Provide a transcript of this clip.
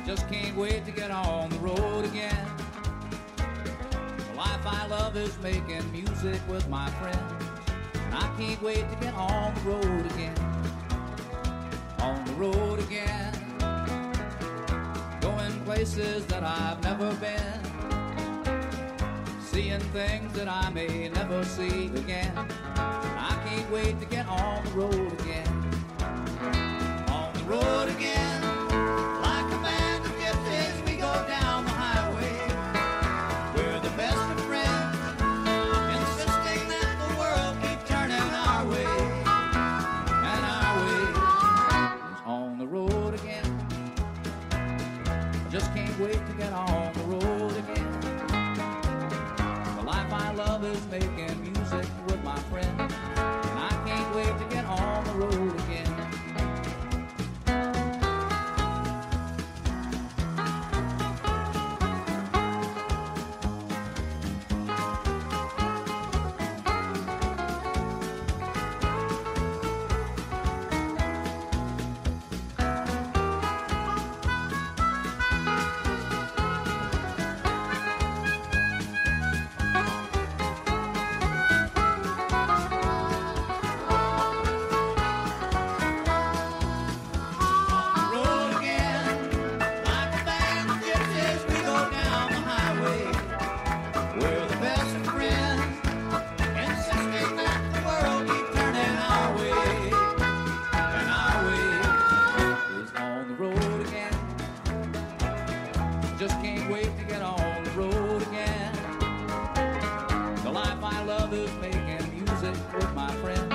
Just can't wait to get on the road again. The life I love is making music with my friends, and I can't wait to get on the road again. On the road again, going places that I've never been, seeing things that I may never see again. I can't wait to get on the road again. On the road again, like a band of gypsies, we go down the highway. We're the best of friends, insisting that the world keep turning our way. And our way is on the road again. I just can't wait to get on the road again. The life I love is making music with my friends, and I can't wait to get on the road again. Just can't wait to get on the road again. The life I love is making music with my friends.